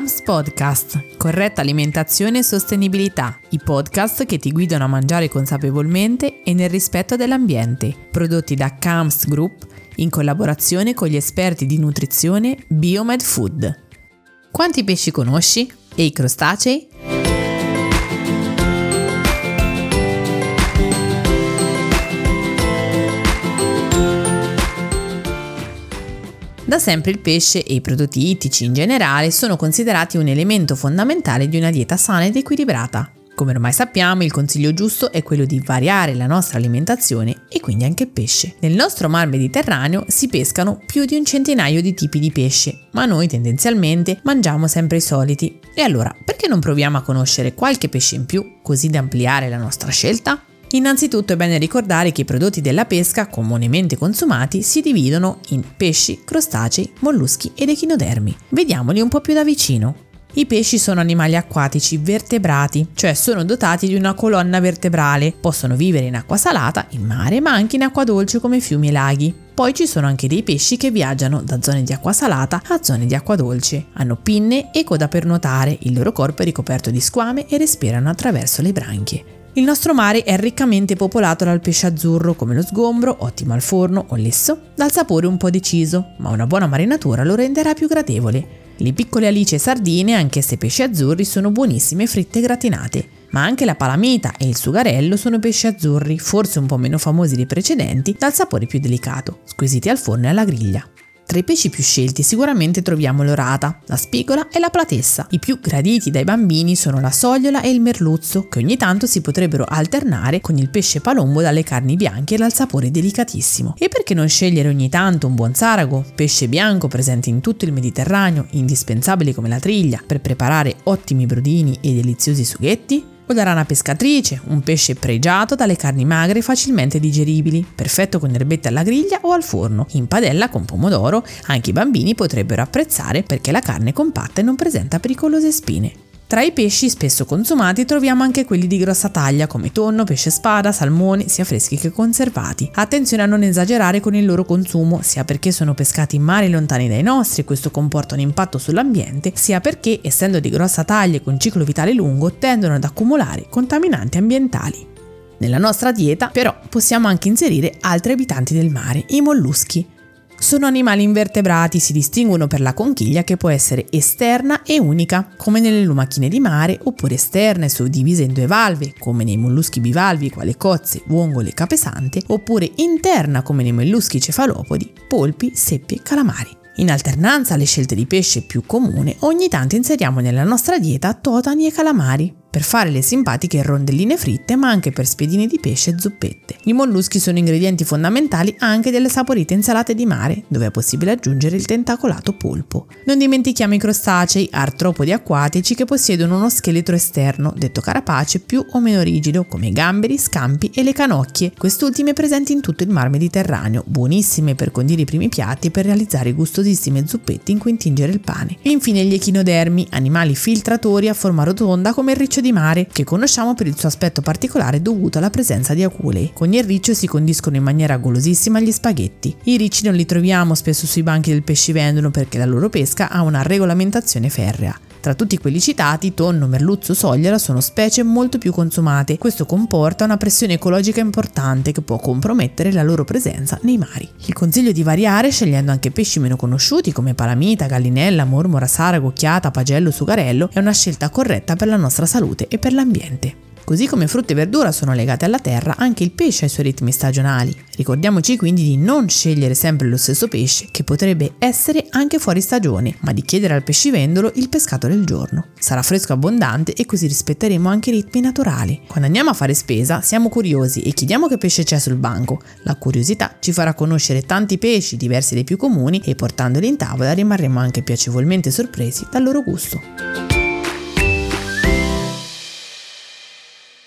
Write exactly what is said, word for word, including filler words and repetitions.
Camps Podcast, corretta alimentazione e sostenibilità, i podcast che ti guidano a mangiare consapevolmente e nel rispetto dell'ambiente, prodotti da Camps Group in collaborazione con gli esperti di nutrizione Biomed Food. Quanti pesci conosci? E i crostacei? Da sempre il pesce e i prodotti ittici in generale sono considerati un elemento fondamentale di una dieta sana ed equilibrata. Come ormai sappiamo, il consiglio giusto è quello di variare la nostra alimentazione e quindi anche il pesce. Nel nostro mar Mediterraneo si pescano più di un centinaio di tipi di pesce, ma noi tendenzialmente mangiamo sempre i soliti. E allora, perché non proviamo a conoscere qualche pesce in più, così da ampliare la nostra scelta? Innanzitutto è bene ricordare che i prodotti della pesca comunemente consumati si dividono in pesci, crostacei, molluschi ed echinodermi. Vediamoli un po' più da vicino. I pesci sono animali acquatici vertebrati, cioè sono dotati di una colonna vertebrale. Possono vivere in acqua salata, in mare, ma anche in acqua dolce come fiumi e laghi. Poi ci sono anche dei pesci che viaggiano da zone di acqua salata a zone di acqua dolce. Hanno pinne e coda per nuotare, il loro corpo è ricoperto di squame e respirano attraverso le branchie. Il nostro mare è riccamente popolato dal pesce azzurro come lo sgombro, ottimo al forno o lesso, dal sapore un po' deciso, ma una buona marinatura lo renderà più gradevole. Le piccole alici e sardine, anch'esse pesci azzurri, sono buonissime fritte e gratinate, ma anche la palamita e il sugarello sono pesci azzurri, forse un po' meno famosi dei precedenti, dal sapore più delicato, squisiti al forno e alla griglia. Tra i pesci più scelti sicuramente troviamo l'orata, la spigola e la platessa. I più graditi dai bambini sono la sogliola e il merluzzo, che ogni tanto si potrebbero alternare con il pesce palombo dalle carni bianche e dal sapore delicatissimo. E perché non scegliere ogni tanto un buon sarago, pesce bianco presente in tutto il Mediterraneo, indispensabile come la triglia per preparare ottimi brodini e deliziosi sughetti? O la rana pescatrice, un pesce pregiato dalle carni magre facilmente digeribili, perfetto con erbette alla griglia o al forno, in padella con pomodoro, anche i bambini potrebbero apprezzare perché la carne è compatta e non presenta pericolose spine. Tra i pesci spesso consumati troviamo anche quelli di grossa taglia come tonno, pesce spada, salmone, sia freschi che conservati. Attenzione a non esagerare con il loro consumo, sia perché sono pescati in mari lontani dai nostri e questo comporta un impatto sull'ambiente, sia perché, essendo di grossa taglia e con ciclo vitale lungo, tendono ad accumulare contaminanti ambientali. Nella nostra dieta, però, possiamo anche inserire altri abitanti del mare, i molluschi. Sono animali invertebrati, si distinguono per la conchiglia che può essere esterna e unica, come nelle lumachine di mare, oppure esterna e suddivisa in due valve, come nei molluschi bivalvi quali cozze, vongole e capesante, oppure interna come nei molluschi cefalopodi, polpi, seppie e calamari. In alternanza alle scelte di pesce più comune, ogni tanto inseriamo nella nostra dieta totani e calamari, per fare le simpatiche rondelline fritte ma anche per spiedini di pesce e zuppette. I molluschi sono ingredienti fondamentali anche delle saporite insalate di mare, dove è possibile aggiungere il tentacolato polpo. Non dimentichiamo i crostacei, artropodi acquatici che possiedono uno scheletro esterno, detto carapace, più o meno rigido, come i gamberi, scampi e le canocchie, quest'ultime presenti in tutto il mar Mediterraneo, buonissime per condire i primi piatti e per realizzare gustosissime zuppette in cui intingere il pane. E infine gli echinodermi, animali filtratori a forma rotonda come il riccio di mare, che conosciamo per il suo aspetto particolare dovuto alla presenza di aculei. Con il riccio si condiscono in maniera golosissima gli spaghetti. I ricci non li troviamo spesso sui banchi del pescivendolo perché la loro pesca ha una regolamentazione ferrea. Tra tutti quelli citati, tonno, merluzzo, sogliola sono specie molto più consumate. Questo comporta una pressione ecologica importante che può compromettere la loro presenza nei mari. Il consiglio è di variare scegliendo anche pesci meno conosciuti come palamita, gallinella, mormora, sarago, chiata, pagello, sugarello è una scelta corretta per la nostra salute e per l'ambiente. Così come frutta e verdura sono legate alla terra, anche il pesce ha i suoi ritmi stagionali. Ricordiamoci quindi di non scegliere sempre lo stesso pesce, che potrebbe essere anche fuori stagione, ma di chiedere al pescivendolo il pescato del giorno. Sarà fresco e abbondante e così rispetteremo anche i ritmi naturali. Quando andiamo a fare spesa siamo curiosi e chiediamo che pesce c'è sul banco. La curiosità ci farà conoscere tanti pesci, diversi dai più comuni, e portandoli in tavola rimarremo anche piacevolmente sorpresi dal loro gusto.